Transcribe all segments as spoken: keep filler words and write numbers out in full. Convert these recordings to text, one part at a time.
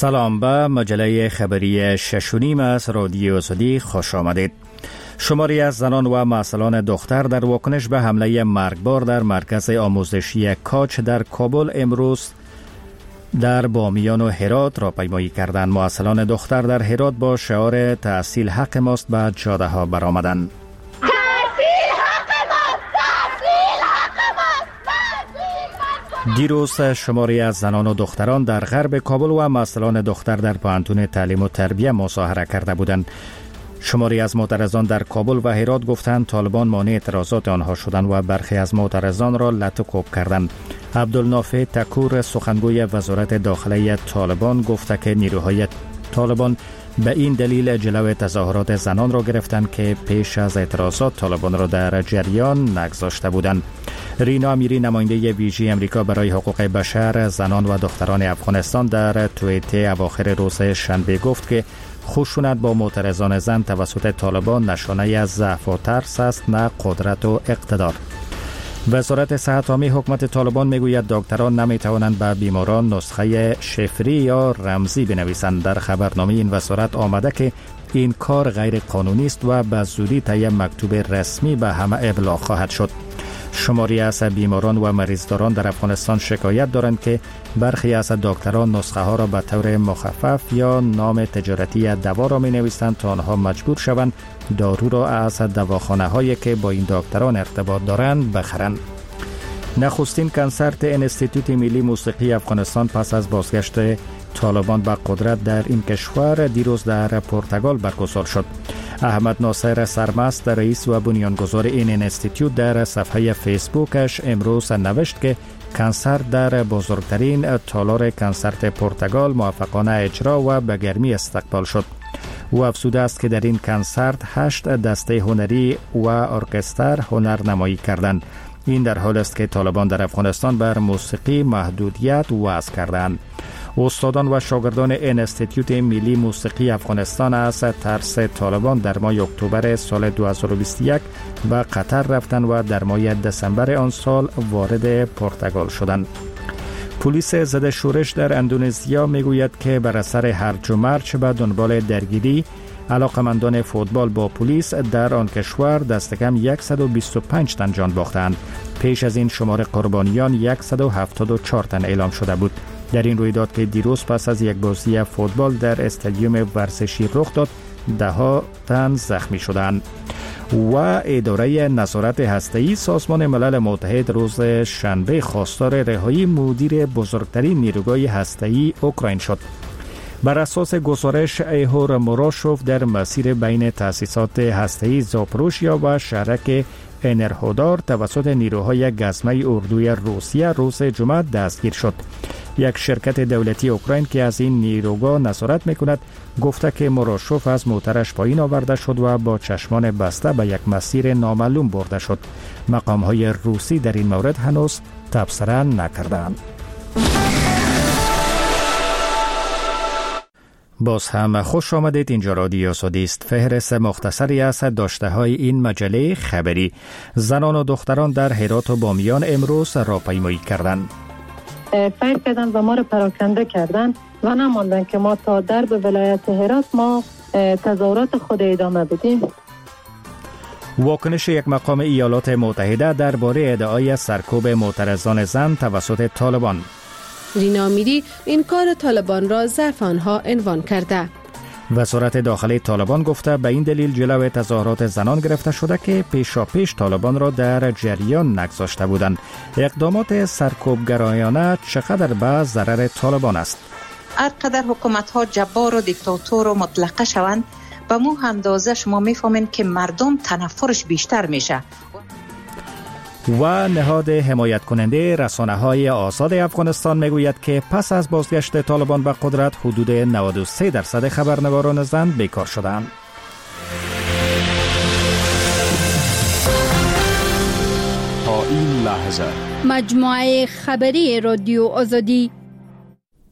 سلام، به مجله خبری شش و نیم از رادیو آزادی خوش آمدید. شماری از زنان و معسلان دختر در واکنش به حمله مرگبار در مرکز آموزشی کاج در کابل امروز در بامیان و هرات راهپیمایی کردند. معسلان دختر در هرات با شعار تحصیل حق ماست به جاده ها برآمدند. دیروز شماری از زنان و دختران در غرب کابل و معسلان دختر در پوهنتون تعلیم و تربیه مظاهره کرده بودند. شماری از معترضان در کابل و هرات گفتند طالبان مانع اعتراضات آنها شدند و برخی از معترضان را لط و کوب کردند. عبدالنافع تکور سخنگوی وزارت داخله طالبان گفت که نیروهای طالبان به این دلیل جلوی تظاهرات زنان را گرفتند که پیش از اعتراضات طالبان را در جریان نگذاشته بودند. رینا امیری نماینده ویژه امریکا برای حقوق بشر زنان و دختران افغانستان در توییت اواخر روز شنبه گفت که خشونت با معترضان زن توسط طالبان نشانه از ضعف و ترس است، نه قدرت و اقتدار. وزارت صحت عامه حکومت طالبان میگوید دکتران نمیتوانند به بیماران نسخه شفری یا رمزی بنویسند. در خبرنامه این وزارت آمده که این کار غیر قانونی است و به زودی طی مکتوب رسمی به همه ابلاغ خواهد شد. شماری از بیماران و مریضداران در افغانستان شکایت دارند که برخی از دکتران نسخه ها را به طور مخفف یا نام تجارتی دوا را می نویسند تا آنها مجبور شوند دارو را از دواخانه هایی که با این دکتران ارتباط دارند بخرند. نخستین کنسرت انستیتوت ملی موسیقی افغانستان پس از بازگشت طالبان به قدرت در این کشور دیروز در پرتغال برگزار شد. احمد ناصر سرمست رئیس و بنیانگذار این انستیتوت در صفحه فیسبوکش امروز نوشت که کنسرت در بزرگترین تالار کنسرت پرتغال موفقانه اجرا و به گرمی استقبال شد. او افزوده است که در این کنسرت هشت دسته هنری و ارکستر هنرنمایی کردند. این در حال است که طالبان در افغانستان بر موسیقی محدودیت وضع کردند. استادان و شاگردان انستیتوت ملی موسیقی افغانستان از ترس طالبان در ماه اکتبر سال دو هزار و بیست و یک به قطر رفتند و در ماه دسامبر آن سال وارد پرتغال شدند. پلیس ضد شورش در اندونزیا میگوید که بر اثر هرج و مرج به دنبال درگیری علاقمندان فوتبال با پلیس در آن کشور دست کم صد و بیست و پنج تن جان باختند. پیش از این شمار قربانیان صد و هفتاد و چهار تن اعلام شده بود. در این رویداد که دیروز پس از یک بازی فوتبال در استادیوم ورزشی رخ داد، ده ها تن زخمی شدند. و اداره نظارت هسته‌ای سازمان ملل متحد روز شنبه خواستار رهایی مدیر بزرگترین نیروگاه هسته‌ای اوکراین شد. بر اساس گزارش ایهور موراشوف در مسیر بین تأسیسات هسته‌ای زاپروژیا و شهرک انرهودار توسط نیروهای گزمه اردوی روسیه روز جمعه دستگیر شد. یک شرکت دولتی اوکراین که از این نیروگاه نظارت میکند گفته که موراشوف از موترش پایین آورده شد و با چشمان بسته به یک مسیر نامعلوم برده شد. مقام‌های روسی در این مورد هنوز تبصره نکردند. باز هم خوش آمدید. اینجا رادیو آزادی است. فهرست مختصری از داشته های این مجله خبری. زنان و دختران در هرات و بامیان امروز راهپیمایی کردند. فکر کردن و ما رو پراکنده کردن و نماندن که ما تا درب ولایت هرات ما تظاهرات خود ادامه بدیم. واکنش یک مقام ایالات متحده درباره ادعای سرکوب معترضان زن توسط طالبان. رینا امیری این کار طالبان را ضعف آنها عنوان کرده. وزارت داخله طالبان گفته به این دلیل جلوی تظاهرات زنان گرفته شده که پیشا پیش طالبان را در جریان نگذاشته بودند. اقدامات سرکوبگرایانه چقدر به ضرر طالبان است؟ هر قدر حکومت ها جبار و دیکتاتور و مطلقه شوند به مو اندازه شما میفهمین که مردم تنفرش بیشتر میشه. و نهاد حمایت کننده رسانه های آزاد افغانستان میگوید که پس از بازگشت طالبان به قدرت حدود نود و سه درصد خبرنگاران زن بیکار شدند. تا این لحظه مجموعه خبری رادیو آزادی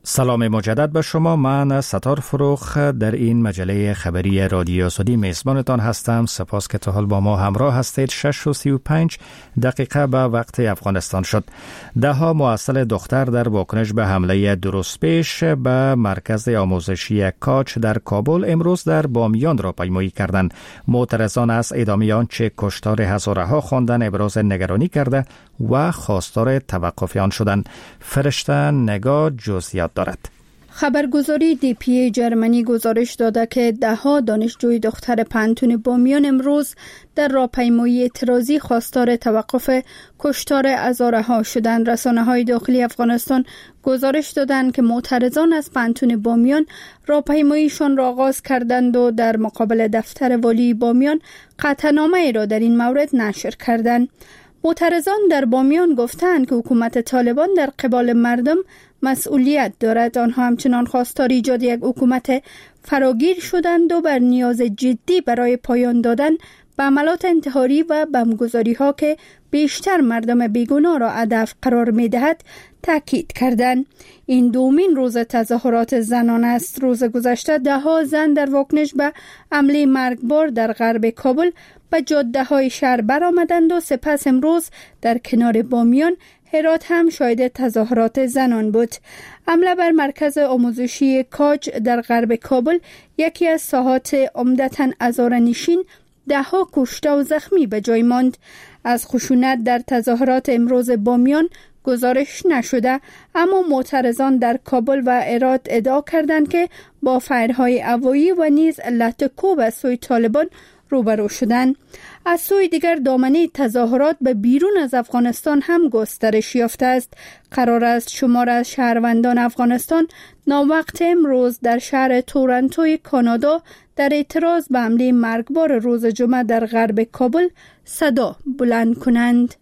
سلام مجدد به شما. من ستار فروخ در این مجله خبری رادیو آزادی میزبانتان هستم. سپاس که تا حال با ما همراه هستید. شش و سی و پنج دقیقه به وقت افغانستان شد. ده ها معسل دختر در واکنش به حمله درست پیش به مرکز آموزشی کاج در کابل امروز در بامیان را پیمایی کردند. معترضان از ادامه آنچه کشتار هزاره ها خواندن ابراز نگرانی کرده و خواستار توقف آن شدند. فرشته نگاه جزئیات دارد. خبرگزاری دی پی جرمنی گزارش داده که ده ها دانشجوی دختر پانتون بامیان امروز در راهپیمایی اعتراضی خواستار توقف کشتار هزاره ها شدند. رسانه های داخلی افغانستان گزارش دادند که معترضان از پانتون بامیان راهپیماییشان را آغاز کردند و در مقابل دفتر والی بامیان قطعنامه را در این مورد نشر کردند. معترضان در بامیان گفتند که حکومت طالبان در قبال مردم مسئولیت دارد. آنها همچنان خواستار ایجاد یک حکومت فراگیر شدند و بر نیاز جدی برای پایان دادن به عملات انتحاری و بمبگذاری ها که بیشتر مردم بیگناه را هدف قرار می دهد تاکید کردند. این دومین روز تظاهرات زنان است. روز گذشته ده ها زن در واکنش به حمله مرگبار در غرب کابل به جاده های شهر برآمدند و سپس امروز در کنار بامیان هرات هم شاهد تظاهرات زنان بود. حمله بر مرکز آموزشی کاج در غرب کابل، یکی از ساحات عمدتاً هزاره‌نشین، ده ها کشته و زخمی به جای ماند. از خشونت در تظاهرات امروز بامیان گزارش نشده، اما معترضان در کابل و هرات ادعا کردند که با فایرهای هوایی و نیز لطکوب از سوی طالبان روبرو شدند. از سوی دیگر دامنه تظاهرات به بیرون از افغانستان هم گسترش یافته است. قرار است شمار از شهروندان افغانستان ناوقت امروز در شهر تورنتوی کانادا در اعتراض به حمله مرگبار روز جمعه در غرب کابل صدا بلند کنند.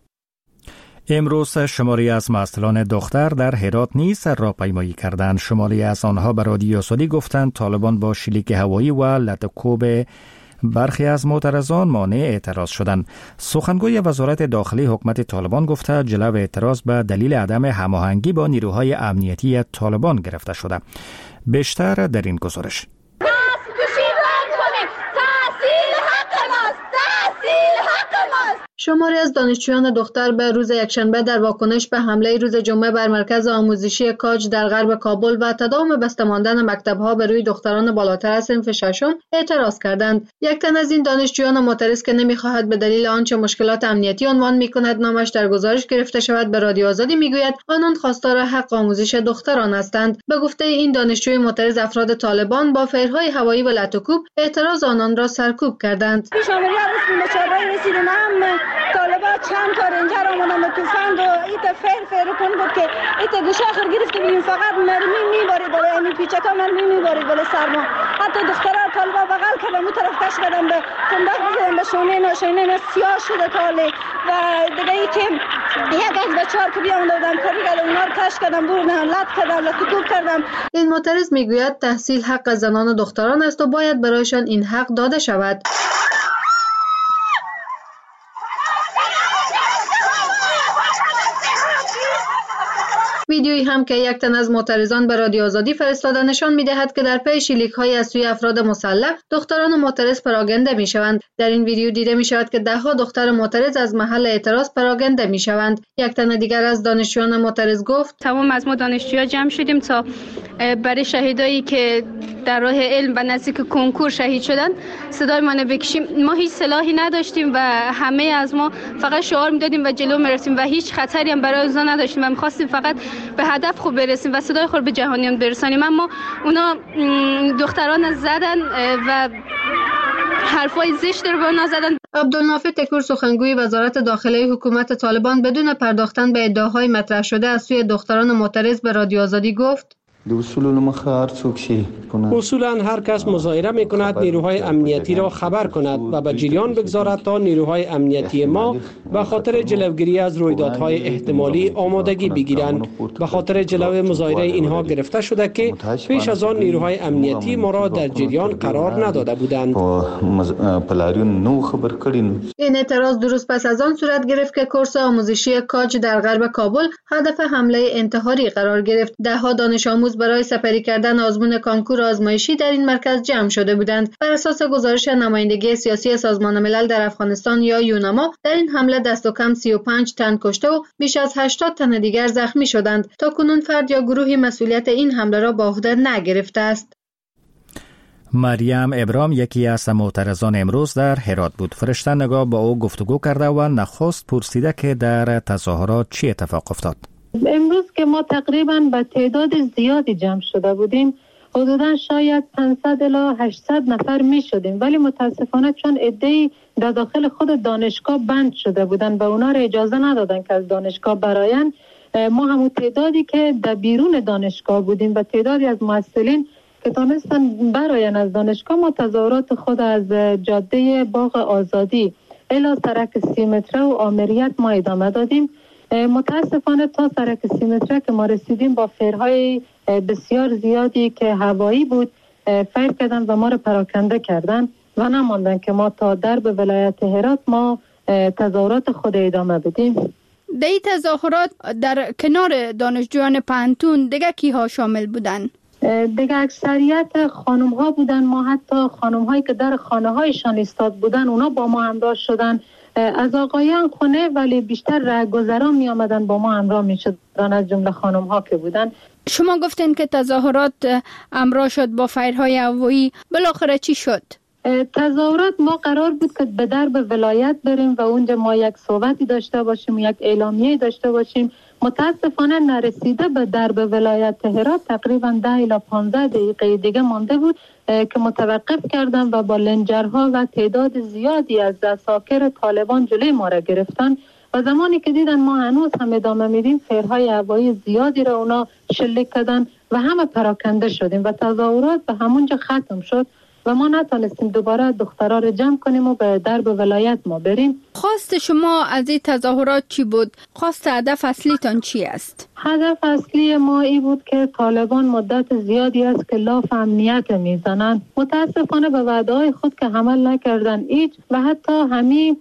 امروز شماری از معسلان دختر در هرات نیز راهپیمایی کردند. شماری از آنها به رادیو آزادی گفتند طالبان با شلیک هوایی و لطکوب برخی از معترضان مانع اعتراض شدند. سخنگوی وزارت داخلی حکومت طالبان گفته جلو اعتراض به دلیل عدم هماهنگی با نیروهای امنیتی طالبان گرفته شده. بیشتر در این گزارش. شماری از دانشجویان دختر به روز یکشنبه در واکنش به حمله روز جمعه بر مرکز آموزشی کاج در غرب کابل و تداوم بسته ماندن مکتب‌ها به روی دختران بالاتر از صنف ششم اعتراض کردند. یک تن از این دانشجویان معترض که نمی‌خواهد به دلیل آنچه مشکلات امنیتی عنوان می‌کند نامش در گزارش گرفته شود به رادیو آزادی می‌گوید آنان خواستار حق آموزش دختران هستند. به گفته این دانشجوی معترض، افراد طالبان با فیرهای هوایی و لطکوب اعتراض آنان را سرکوب کردند. طالبا چند تا رنجر آمدن به توفنگ و ایت فیر فیر کن بود که ایت گوشه آخر گرفته بیم فقط مرمی میباری بالا، یعنی پیچکا مرمی میباری بالا سرما. حتی دخترها طالبا بغل کردن اون طرف کش کردن به تنبخ بزدن به شونه نه شونه نه سیاه شده تاله و دیگه ای که یک از بچه ها که بیامده بودن کاری کردن اونا رو کش کردن بردن لط کردن لطکوب کردن. این معترض میگوید تحصیل حق زنان و دختران است و باید برایشان این حق داده شود. ویدیویی هم که یک تن از معترضان به رادیو آزادی فرستاده نشان می‌دهد که در پی شلیک‌های از سوی افراد مسلح دختران معترض پراگنده می‌شوند. در این ویدیو دیده می‌شود که ده‌ها دختر معترض از محل اعتراض پراگنده می‌شوند. یک تن دیگر از دانشجویان معترض گفت تمام از ما دانشجوها جمع شدیم تا برای شهیدایی که در راه علم و نزدیک کنکور شهید شدن صدای ما بکشیم. ما هیچ سلاحی نداشتیم و همه از ما فقط شعار میدادیم و جلو میرفتیم و هیچ خطری هم برای اونا نداشتیم و می‌خواستیم فقط به هدف خوب برسیم و صدای خود به جهانیان برسانیم. اما اونا دختران زدن و حرفای زشت رو به اونا زدن. عبدالنافع تکور، سخنگوی وزارت داخلی حکومت طالبان، بدون پرداختن به ادعاهای مطرح شده از سوی دختران معترض به رادیو آزادی گفت اصولا هر کس مظاهره می کند نیروهای امنیتی را خبر کند و به جریان بگذارد تا نیروهای امنیتی ما به خاطر جلوگیری از رویدادهای احتمالی آمادگی بگیرند. به خاطر جلو مظاهره اینها گرفته شده که پیش از آن نیروهای امنیتی ما را در جریان قرار نداده بودند. این اعتراض درست پس از آن صورت گرفت که کورس آموزشی کاج در غرب کابل هدف حمله انتحاری قرار گرفت. ده ها دانش آموز آموز برای سپری کردن آزمون کانکور آزمایشی در این مرکز جمع شده بودند. بر اساس گزارش نمایندگی سیاسی سازمان ملل در افغانستان یا یوناما، در این حمله دست و کم سی و پنج تن کشته و بیش از هشتاد تن دیگر زخمی شدند. تا کنون فرد یا گروهی مسئولیت این حمله را به عهده نگرفته است. مریم ابرام یکی از معترضان امروز در هرات بود. فرشته نگاه با او گفتگو کرده و نخست پرسیده که در تظاهرات چی اتفاق افتاد. امروز که ما تقریبا به تعداد زیادی جمع شده بودیم، حدودا شاید پانصد الی هشتصد نفر می شدیم، ولی متاسفانه چون عده‌ای در داخل خود دانشگاه بند شده بودن و اونا را اجازه ندادن که از دانشگاه براین، ما همون تعدادی که در بیرون دانشگاه بودیم و تعدادی از مسئولین که تانستن براین از دانشگاه، ما تظاهرات خود از جاده باغ آزادی الی سرک سی متره و آمریت ما ادامه دادیم. متاسفانه تا سرک سی متره که ما رسیدیم با فیرهای بسیار زیادی که هوایی بود فیر کردن و ما رو پراکنده کردن و نماندن که ما تا درب ولایت هرات ما تظاهرات خود ادامه بدیم. در این تظاهرات در کنار دانشجویان پانتون دیگه کی ها شامل بودن؟ دیگه اکثریت خانم ها بودن. ما حتی خانم هایی که در خانه هایشان ایستاد بودن اونا با ما همراه شدن. از آقایان خونه ولی بیشتر رهگذران می آمدن با ما همراه می شدن، از جمله خانم ها که بودن. شما گفتین که تظاهرات همراه شد با فیرهای هوایی، بالاخره چی شد؟ تظاهرات ما قرار بود که به درب ولایت بریم و اونجا ما یک صحبتی داشته باشیم، یک اعلامیه داشته باشیم. متاسفانه نرسیده به درب ولایت هرات تقریبا ده الی پانزده دقیقه دیگه مانده بود که متوقف کردن و با لنجرها و تعداد زیادی از عساکر طالبان جلوی ما را گرفتن و زمانی که دیدن ما هنوز هم ادامه میدیم، فیرهای هوایی زیادی را اونا شلیک کردن و همه پراکنده شدیم و تظاهرات به همونجا ختم شد و ما نتونستیم دوباره دخترها رو جمع کنیم و به درب ولایت ما بریم. خواست شما از این تظاهرات چی بود؟ خواست هدف اصلیتان چی است؟ هدف اصلی ما ای بود که طالبان مدت زیادی است که لاف امنیت میزنن. متاسفانه به وعده‌های خود که عمل نکردن ایچ و حتی همین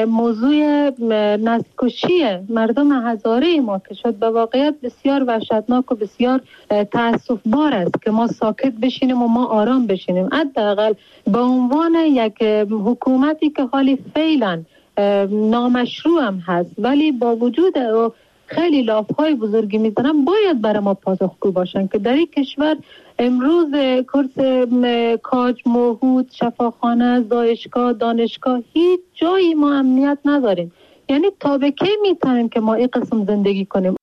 موضوع نسل‌کشی مردم هزاره ما که شد به واقعیت بسیار وحشتناک و بسیار تأسف بار است که ما ساکت بشینیم و ما آرام بشینیم. حداقل به عنوان یک حکومتی که حالی فعلا نامشروع هم هست ولی با وجود خیلی لافهای بزرگی میزنن، باید برای ما پاسخگو باشن که در این کشور امروز کورس کاج، موهود، شفاخانه، زایشگاه، دانشگاه هیچ جایی ما امنیت نداریم. یعنی تا به کی میتونیم که ما این قسم زندگی کنیم؟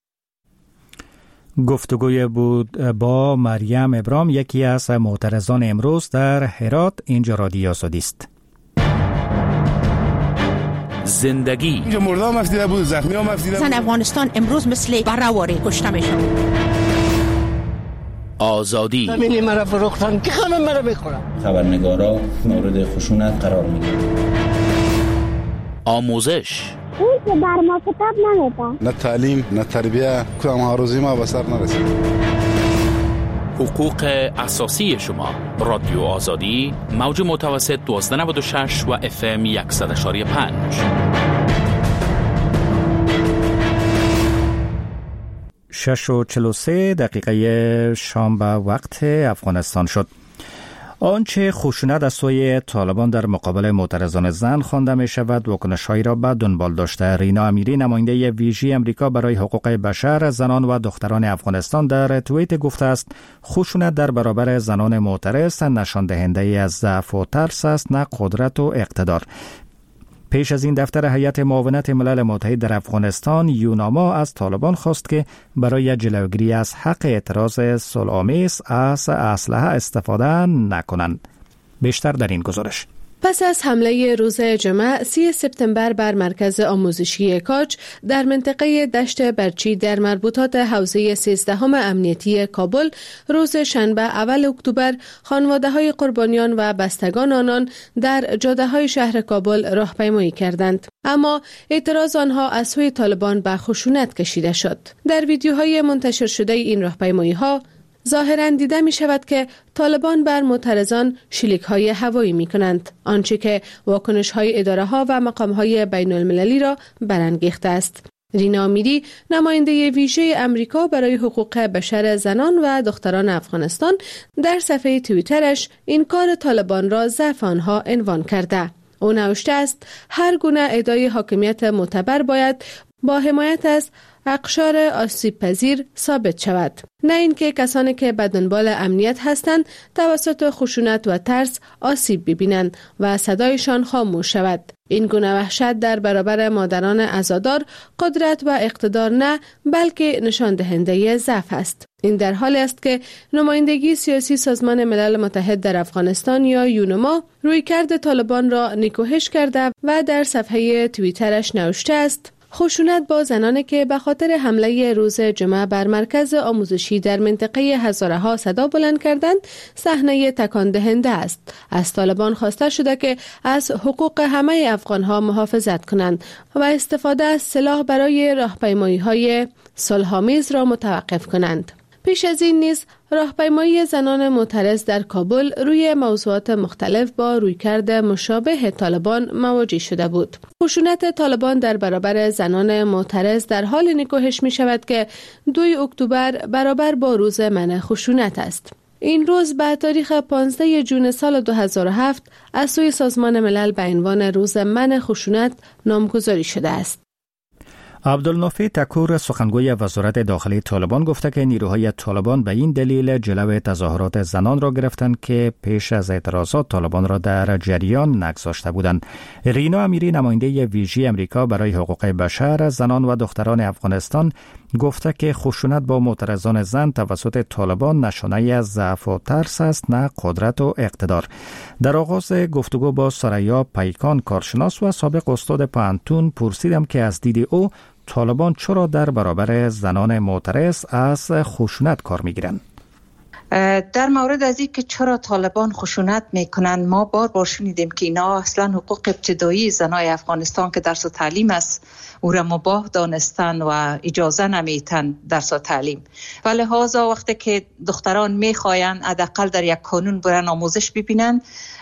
گفتگوی بود با مریم ابرام یکی از معترضان امروز در هرات. اینجا رادیو آزادی است. زندگی اینجا مرده هم افدیده بود، زخمی هم افدیده بود. زن افغانستان امروز مثل برهواری کشته میشن. آزادی زمینی مرا فروختن که همه مرا میخورن. خبرنگارا مورد خشونت قرار میگیرن. آموزش اون که بر ما کتاب نمیده. نه تعلیم نه تربیه، کدام هاروزی ما به سر نرسید. حقوق اساسی شما. رادیو آزادی موج متوسط دوازده نود و شش و اف ام صد و پنج. شش و چهل و سه دقیقه شام به وقت افغانستان شد. آنچه خشونت از سوی طالبان در مقابل معترضان زن خوانده می شود واکنش‌هایی را به دنبال داشته. رینا امیری نماینده ویژه امریکا برای حقوق بشر زنان و دختران افغانستان در توییت گفته است خشونت در برابر زنان معترض نشان دهنده از ضعف و ترس است، نه قدرت و اقتدار. پیش از این دفتر هیئت معاونت ملل متحد در افغانستان یوناما از طالبان خواست که برای جلوگیری از حق اعتراض صلح‌آمیز از اسلحه استفاده نکنند. بیشتر در این گزارش. پس از حمله روز جمعه سی سپتامبر بر مرکز آموزشی کاج در منطقه دشت برچی در مربوطات حوزه سیزدهم امنیتی کابل، روز شنبه اول اکتبر خانواده‌های قربانیان و بستگان آنان در جاده‌های شهر کابل راهپیمایی کردند. اما اعتراض آنها از سوی طالبان به خشونت کشیده شد. در ویدیوهای منتشر شده این راهپیمایی‌ها ظاهراً دیده می شود که طالبان بر معترضان شلیک های هوایی می کنند، آنچه که واکنش های اداره ها و مقام های بین المللی را برانگیخته است. رینا امیری نماینده ویژه امریکا برای حقوق بشر زنان و دختران افغانستان در صفحه توییترش این کار طالبان را ضعف آنها عنوان کرده. او نوشته است هر گونه ادعای حاکمیت معتبر باید با حمایت از اقشار آسیب پذیر ثابت شود، نه اینکه کسانی که به دنبال امنیت هستند توسط خشونت و ترس آسیب ببینند و صدایشان خاموش شود. این گونه وحشت در برابر مادران عزادار قدرت و اقتدار نه، بلکه نشان دهنده ضعف است. این در حالی است که نمایندگی سیاسی سازمان ملل متحد در افغانستان یا یونما رویکرد طالبان را نیکوهش کرده و در صفحه توییترش نوشته است خشونت با زنانی که به خاطر حمله روز جمعه بر مرکز آموزشی در منطقه هزاره ها صدا بلند کردند صحنه تکان دهنده است. از طالبان خواسته شده که از حقوق همه افغان ها محافظت کنند و استفاده از سلاح برای راهپیمایی های صلح‌آمیز را متوقف کنند. پیش از این نیز راهپیمایی زنان معترض در کابل روی موضوعات مختلف با رویکرد مشابه طالبان مواجه شده بود. خشونت طالبان در برابر زنان معترض در حال نیکوهش می شود که دوم اکتبر برابر با روز منع خشونت است. این روز به تاریخ پانزده ژوئن سال دو هزار و هفت از سوی سازمان ملل به عنوان روز منع خشونت نامگذاری شده است. عبدالنافی تکور سخنگوی وزارت داخلی طالبان گفته که نیروهای طالبان به این دلیل جلو تظاهرات زنان را گرفتند که پیش از اعتراضات طالبان را در جریان نگذاشته بودند. رینا امیری نماینده ویژه امریکا برای حقوق بشر زنان و دختران افغانستان گفته که خشونت با معترضان زن توسط طالبان نشانه از ضعف و ترس است، نه قدرت و اقتدار. در آغاز گفتگو با سریا پیکان کارشناس و سابق استاد پانتون پرسیدم که از دید او طالبان چرا در برابر زنان معترض از خشونت کار میگیرند؟ در مورد از این که چرا طالبان خشونت میکنند، ما بار بار شنیدیم که اینا اصلا حقوق ابتدایی زنای افغانستان که درس و تعلیم است او را مباح دانستن و اجازه نمیتن درس و تعلیم. و لحاظا وقتی که دختران میخواین حداقل در یک کانون برن آموزش ببینن،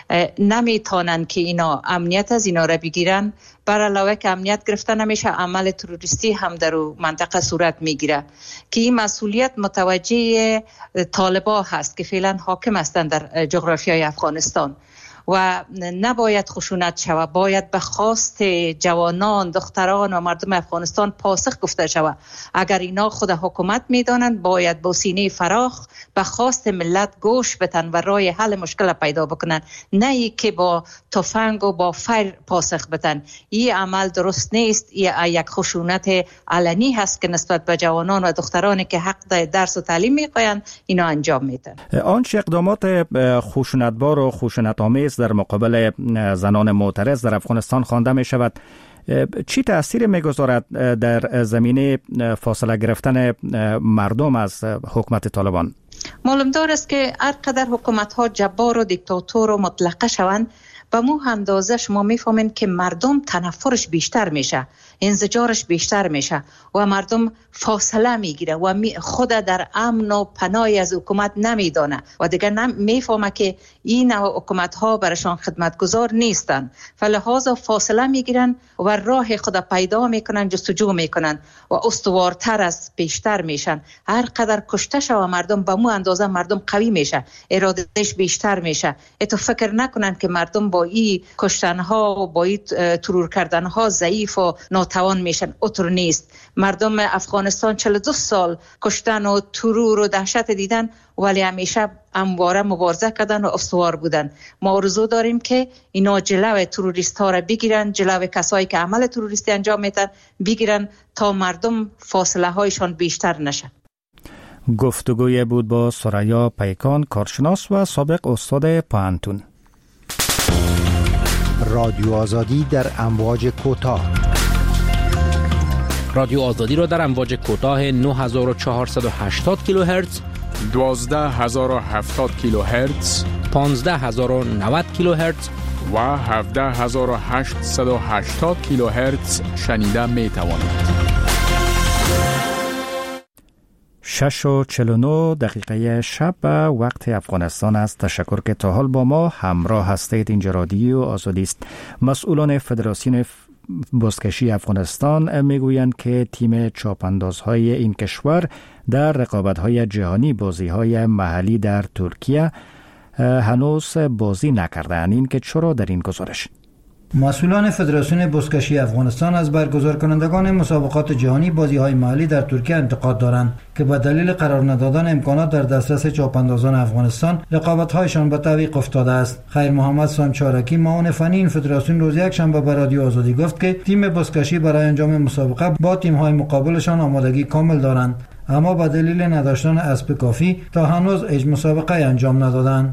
نمیتونن که اینا امنیت از اینا را بگیرن. بر علاوه که امنیت گرفته نمیشه، عمل تروریستی هم در منطقه صورت میگیره که این مسئولیت متوجه طالبان هست که فعلا حاکم هستند در جغرافیای افغانستان و نباید خشونت شود. باید به خواست جوانان، دختران و مردم افغانستان پاسخ گفته شود. اگر اینا خود حکومت میدانند باید با سینه فراخ به خواست ملت گوش بدن و راه حل مشکل پیدا بکنن، نه ای که با تفنگ و با فیر پاسخ بدن. این عمل درست نیست. این یک خشونت علنی هست که نسبت به جوانان و دخترانی که حق درس و تعلیم میخواین اینا انجام میدن. آنچه اقدامات خشونتبار و خشونت آمیز در مقابل زنان معترض در افغانستان خوانده می شود، چی تأثیر میگذارد در زمینه فاصله گرفتن مردم از حکومت طالبان؟ معلوم دار است که هر قدر حکومت ها جبار و دیکتاتور و مطلقه شوند، به مو اندازه شما میفهمین که مردم تنفرش بیشتر میشه، انزجارش بیشتر میشه و مردم فاصله میگیره و خود در امن و پناهی از حکومت نمیدانه و دیگه نمیفهمه که این حکومت ها برشان خدمتگزار نیستن. فلحاظا فاصله میگیرن و راه خود پیدا میکنن، جستجو میکنن و استوارتر از بیشتر میشن. هر قدر کشته شو مردم به مو اندازه مردم قوی میشه، ارادهش بیشتر میشه. اتو فکر نکنن که مردم با این کشتنها و با این ترور کردنها ضعیف و ناتوان میشن. اطور نیست. مردم افغانستان چهل و دو سال کشتن و ترور و دهشت دیدن ولی همیشه همواره مبارزه کردن و استوار بودن. ما آرزو داریم که اینا جلو تروریست ها را بگیرن، جلو کسایی که عمل تروریستی انجام میدن بگیرن تا مردم فاصله هایشان بیشتر نشه. گفتگوی بود با سریا پیکان کارشناس و سابق استاد پانتون. رادیو آزادی در امواج کوتاه. رادیو آزادی را در امواج کوتاه نه هزار و چهارصد و هشتاد کیلوهرتز، دوازده هزار و هفتاد کیلوهرتز، پانزده هزار و نود کیلوهرتز و هفده هزار و هشتصد و هشتاد کیلوهرتز شنیده می توانید. شش و چهل و نه دقیقه شب به وقت افغانستان است. تشکر که تا حال با ما همراه هستید. اینجا رادیو آزادی است. مسئولان فدراسیون بزکشی افغانستان میگویند که تیم چاپاندازهای این کشور در رقابت‌های جهانی بازی‌های محلی در ترکیه هنوز بازی نکردند. این که چرا در این گزارش؟ مسئولان فدراسیون بزکشی افغانستان از برگزار کنندگان مسابقات جهانی بازی‌های محلی در ترکیه انتقاد دارند که به دلیل قرار ندادن امکانات در دسترس چاپاندازان افغانستان رقابت‌هایشان به تعویق افتاده است. خیر محمد سانچارکی معاون فنی این فدراسیون روز یکشنبه به رادیو آزادی گفت که تیم بزکشی برای انجام مسابقه با تیم‌های مقابلشان آمادگی کامل دارند، اما به دلیل نداشتن اسب کافی تا هنوز هیچ مسابقه انجام ندادند.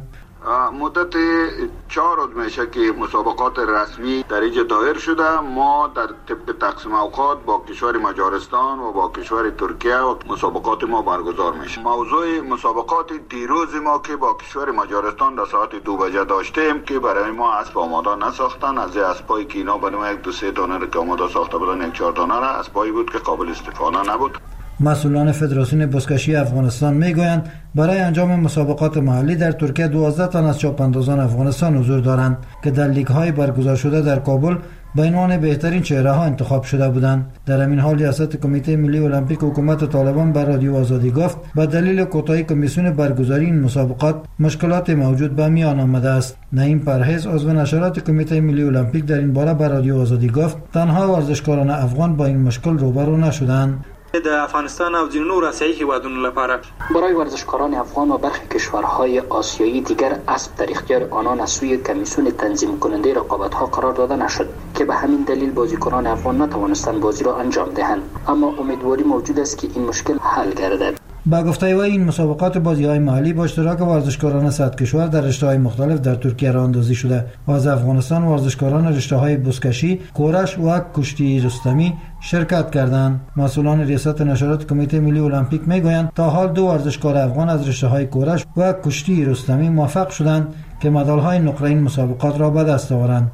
مدت چهار روز میشه که مسابقات رسمی در اینجا دایر شده. ما در طبق تقسیم اوقات با کشور مجارستان و با کشور ترکیه و مسابقات ما برگزار میشه. موضوع مسابقات دیروز ما که با کشور مجارستان در ساعت دو بجه داشتیم که برای ما اسب آماده نساختن. از اسبایی که اینا برای یک دو سه دانه که آماده ساخته بودن، یک چهار دانه را اسبایی بود که قابل استفاده نبود. مسئولان فدراسیون بزکشی افغانستان میگویند برای انجام مسابقات محلی در ترکیه دوازده تن از چاپاندازان افغانستان حضور دارند که در لیگ‌های برگزار شده در کابل به عنوان بهترین چهره‌ها انتخاب شده بودند. در همین حال ریاست کمیته ملی المپیک حکومت طالبان بر رادیو آزادی گفت به دلیل کوتاهی کمیسیون برگزاری این مسابقات مشکلات موجود به میان آمده است. نعیم پرهیز عضو نشرات کمیته ملی المپیک در این باره بر رادیو آزادی گفت تنها ورزشکاران افغان با این مشکل روبرو نشدند. د افغانستان او ځینو نورو آسیایي هیوادونو لپاره برای ورزشکاران افغان و برخی کشورهای آسیایی دیگر اسب در اختیار آنان از سوی کمیسیون تنظیم کننده رقابت‌ها قرار داده نشد که به همین دلیل بازیکنان افغان نتوانستند بازی را انجام دهند، اما امیدواری موجود است که این مشکل حل گردد. با گفته وی این مسابقات بازی‌های محلی با اشتراک ورزشکاران صد کشور در رشته‌های مختلف در ترکیه راه اندازی شده و از افغانستان ورزشکاران رشته‌های بزکشی، کورش و کشتی رستمی شرکت کردند. مسئولان ریاست نشرات کمیته ملی المپیک میگویند تا حال دو ورزشکار افغان از رشته‌های کورش و کشتی رستمی موفق شدند که مدال‌های نقره این مسابقات را به دست آورند.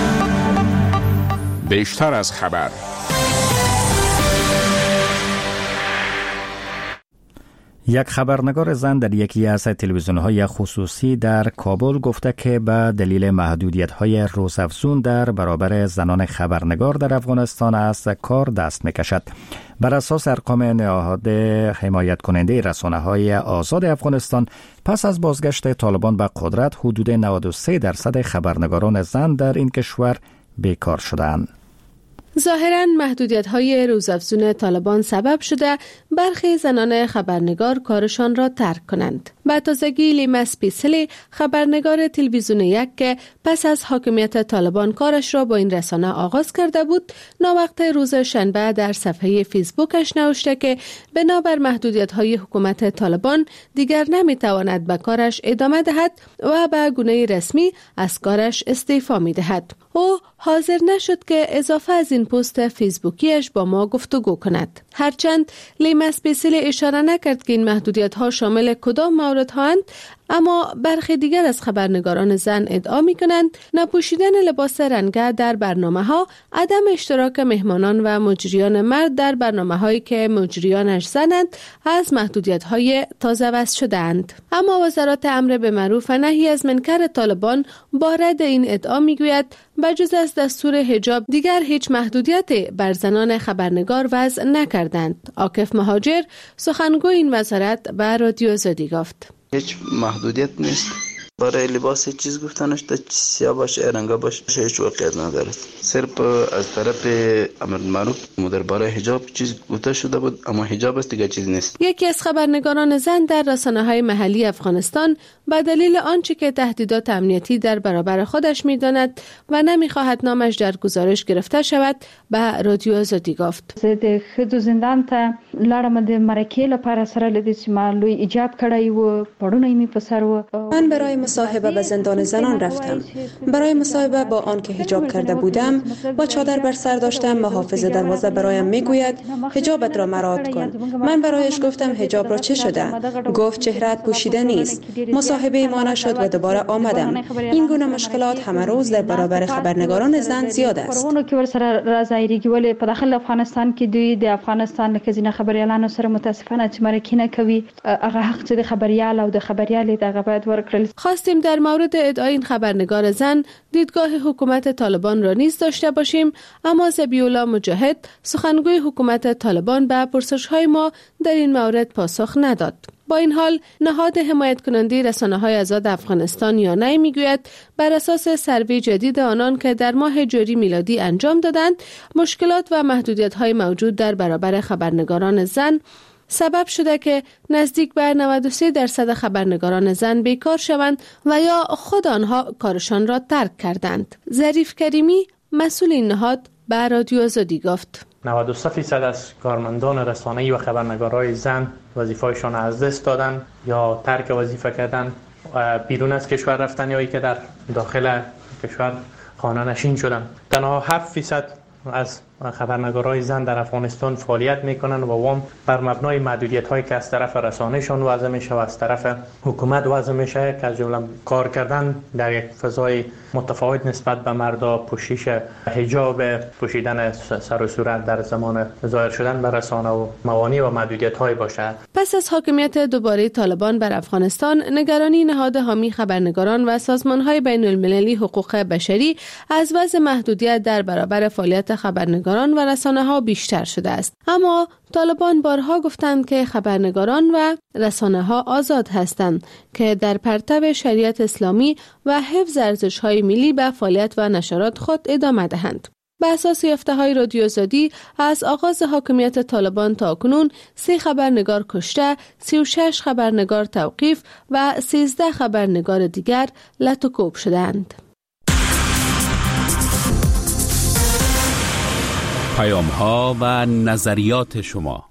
بیشتر از خبر. یک خبرنگار زن در یکی از تلویزیون‌های خصوصی در کابل گفته که به دلیل محدودیت‌های روزافزون در برابر زنان خبرنگار در افغانستان از کار دست می‌کشد. بر اساس ارقام نهاد حمایت کننده رسانه‌های آزاد افغانستان، پس از بازگشت طالبان به قدرت حدود نود و سه درصد خبرنگاران زن در این کشور بیکار شدند. ظاهراً محدودیت‌های روزافزون طالبان سبب شده برخی زنان خبرنگار کارشان را ترک کنند. به تازگی لیما سپیسلی خبرنگار تلویزیون یک که پس از حاکمیت طالبان کارش را با این رسانه آغاز کرده بود، ناوقت روز شنبه در صفحه فیسبوکش نوشته که بنابر محدودیت‌های حکومت طالبان دیگر نمی‌تواند به کارش ادامه دهد و به گونه رسمی از کارش استعفا می‌دهد. او حاضر نشد که اضافه از این پست فیسبوکیش با ما گفتگو کند. هرچند لیما سپیسلی اشاره نکرد که این محدودیت‌ها شامل کدام موردها اند، اما برخی دیگر از خبرنگاران زن ادعا می‌کنند نپوشیدن لباس رنگه در برنامه‌ها، عدم اشتراک مهمانان و مجریان مرد در برنامه‌هایی که مجریانش زنند از محدودیت‌های تازه وضع شده‌اند. اما وزارت امر به معروف و نهی از منکر طالبان با رد این ادعا می‌گوید بجز از دستور حجاب دیگر هیچ محدودیتی بر زنان خبرنگار وضع نکردند. عاکف مهاجر سخنگوی این وزارت به رادیو آزادی گفت: هیچ محدودیت نیست. برای لباس چیز گفتنش تا سیاه باشه رنگا باشه هیچ واقعیت ندارد. صرف از طرف امر معروف درباره حجاب چیز گفته شده بود، اما حجاب است دیگه چیز نیست. یکی از خبرنگاران زن در رسانه‌های محلی افغانستان به دلیل آنچه که تهدیدات امنیتی در برابر خودش می‌داند و نمی‌خواهد نامش در گزارش گرفته شود به رادیو آزادی گفت: د خدو زندان ته لاړم د مرکې لپاره سره لدې چې ما لوی ایجاب کړی و پړونه می په سر و. من برای مصاحبه به زندان زنان رفتم. برای مصاحبه با آن که حجاب کرده بودم با چادر بر سر داشتم، محافظ دروازه برایم میگوید حجابت را مراعات کن. من برایش گفتم حجاب را چه شده؟ گفت چهره‌ات پوشیده نیست. مصاحبه ما نشد و دوباره آمدم. این گونه مشکلات همه روز در برابر خبرنگاران زن زیاد است. ورونو کې ور سره راځي ولې په داخل افغانستان کې دوی د افغانستان لکه ځینې خبري خبريالانو سره متاسفانه چې مرکه نه کوي هغه حق چې د خبريال او د خبريالې دغه باید ورکړل. خواستیم در مورد ادعای این خبرنگار زن دیدگاه حکومت طالبان را نیز داشته باشیم، اما ذبیح‌الله مجاهد سخنگوی حکومت طالبان به پرسش‌های ما در این مورد پاسخ نداد. با این حال نهاد حمایت کننده رسانه‌های آزاد افغانستان یانای میگوید بر اساس سروی جدید آنان که در ماه جاری میلادی انجام دادند، مشکلات و محدودیت‌های موجود در برابر خبرنگاران زن سبب شده که نزدیک به نود و سه درصد خبرنگاران زن بیکار شوند و یا خود آنها کارشان را ترک کردند. ظریف کریمی مسئول این نهاد به رادیو آزادی گفت: نود و سه درصد از کارمندان رسانه‌ای و خبرنگارای زن وظیفه‌شان از دست دادن یا ترک وظیفه کردن، بیرون از کشور رفتن یا ای که در داخل کشور خانه نشین شدن. تنها هفت درصد از خبرنگارای زن در افغانستان فعالیت میکنن و وام بر مبنای محدودیت‌هایی که از طرف رسانه‌شان وضع میشه و از طرف حکومت وضع میشه که از جمله کار کردن در یک فضای متفاوت نسبت به مردا، پوشش حجاب، پوشیدن سر و صورت در زمان ظاهر شدن به رسانه و موانع و محدودیت‌های باشه. پس از حاکمیت دوباره طالبان بر افغانستان، نگرانی نهاد حامی خبرنگاران و سازمان‌های بین‌المللی حقوق بشری از وضع محدودیت در برابر فعالیت خبرنگاران و رسانه‌ها بیشتر شده است. اما طالبان بارها گفتند که خبرنگاران و رسانه‌ها آزاد هستند که در پرتو شریعت اسلامی و حفظ ارزش‌های ملی به فعالیت و نشرات خود ادامه دهند. به اساس یافته‌های رادیو آزادی، از آغاز حاکمیت طالبان تا کنون سه خبرنگار کشته، سی و شش خبرنگار توقیف و سیزده خبرنگار دیگر لت و کوب شدند. پیام ها و نظریات شما.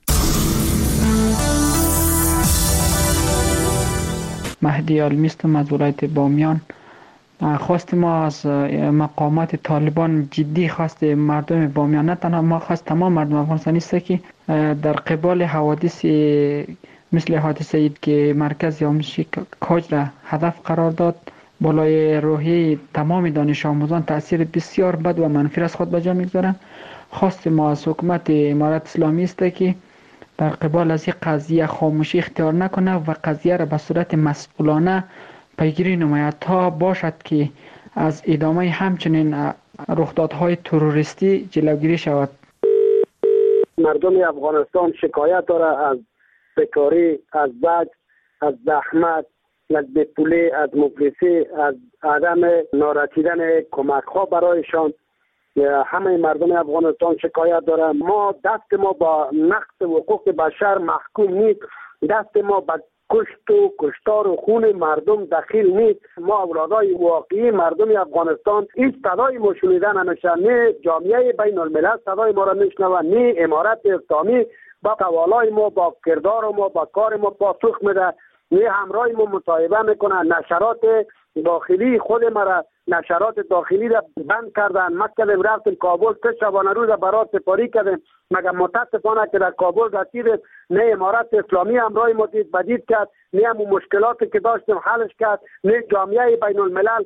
مهدی علمی هستم از ولایت بامیان. خواست ما از مقامات طالبان جدی خواست مردم بامیان، نه تنها ما، خواست تمام مردم افغانستان است که در قبال حوادث مثل حادثه اید که مرکز آموزشی کاج را هدف قرار داد، بالای روحی تمام دانش آموزان تأثیر بسیار بد و منفی از خود به جا میگذارند. خواست ما از حکومت امارت اسلامی است که در قبال از این قضیه خاموشی اختیار نکنه و قضیه را به صورت مسئولانه پیگیری نماید تا باشد که از ادامه همچنین رخدادهای تروریستی جلوگیری شود. مردم افغانستان شکایت داره از بیکاری، از بد، از زحمت، از بیپولی، از مفلسی، از عدم نارسیدن کمک ها برایشان. همه مردم افغانستان شکایت داره. ما دست ما با نقض حقوق بشر محکوم نیست، دست ما با کشت و کشتار و خون مردم دخیل نیست. ما اولادای واقعی مردم افغانستان هیچ صدای ما شنیده نمیشه، نه جامعه بین الملل صدای ما را میشنوه، نه امارت اسلامی با توالای ما، با کردار ما، با کار ما پاسخ میده، نه همراه ما مصاحبه میکنه. نشرات داخلی خود مرا نشرات داخلی را بند کردن. ما کردیم رفتیم کابل، سه شبانه روز برات سپاری کردیم، مگر متاسفانه که در کابل رسیدیم نه امارت اسلامی همراه ما دید بدید کرد، نه همون مشکلاتی که داشتیم حلش کرد، نه جامعه بین الملل.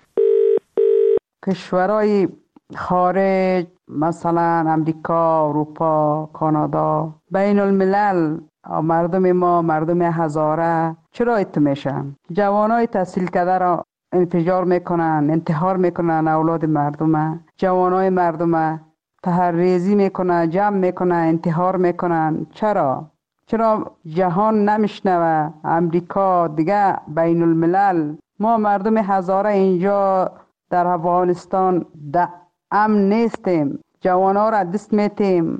کشورهای خارج مثلا امریکا، اروپا، کانادا، بین الملل، مردم ما، مردم هزاره چرا ایت میشن؟ جوانای تحصیل کرده را انفجار میکنن، انتحار میکنن، اولاد مردم، جوانای مردم تحریزی میکنن، جمع میکنن، انتحار میکنن. چرا؟ چرا جهان نمیشنوه؟ امریکا دیگه، بین الملل. ما مردم هزاره اینجا در افغانستان در امن نیستیم، جوانا را دست میتیم.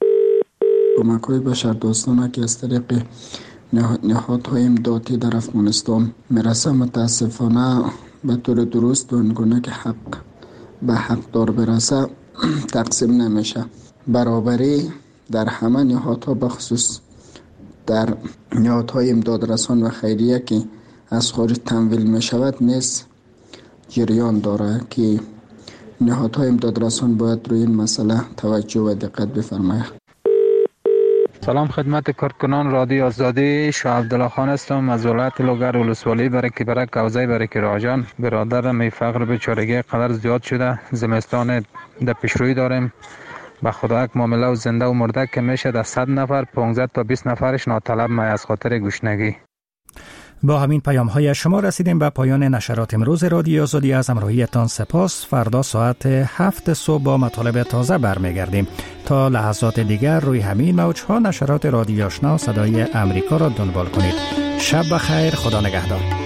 کمک های بشر دوستانه که از طریق نهادهای امدادی در افغانستان میرسه متاسفانه به طور درست و اینگونه که حق به حق دار برسه تقسیم نمیشه. برابری در همه نهادها بخصوص در نهادهای امداد رسان و خیریه که از خارج تمویل میشود نیست جریان داره که نهادهای امداد رسان باید روی این مسئله توجه و دقت بفرماید. سلام خدمت کارکنان رادیو آزادی. شاه عبدالله خان هستم از ولایت لوگر ولسوالی برک برک کوزه برک راجان. برادرم فقر بیچارگی قدر زیاد شده، زمستان در پیشروی داریم به خدا یک معامله و زنده و مرده که میشه در صد نفر پانزده تا بیست نفرش ناطلب می از خاطر گشنگی. با همین پیام های شما رسیدیم به پایان نشرات امروز رادیو آزادی. از همراهیتان سپاس. فردا ساعت هفت صبح با مطالب تازه برمیگردیم. تا لحظات دیگر روی همین موج‌ها نشرات رادیو آشنا صدای امریکا را دنبال کنید. شب بخیر. خدا نگهدار.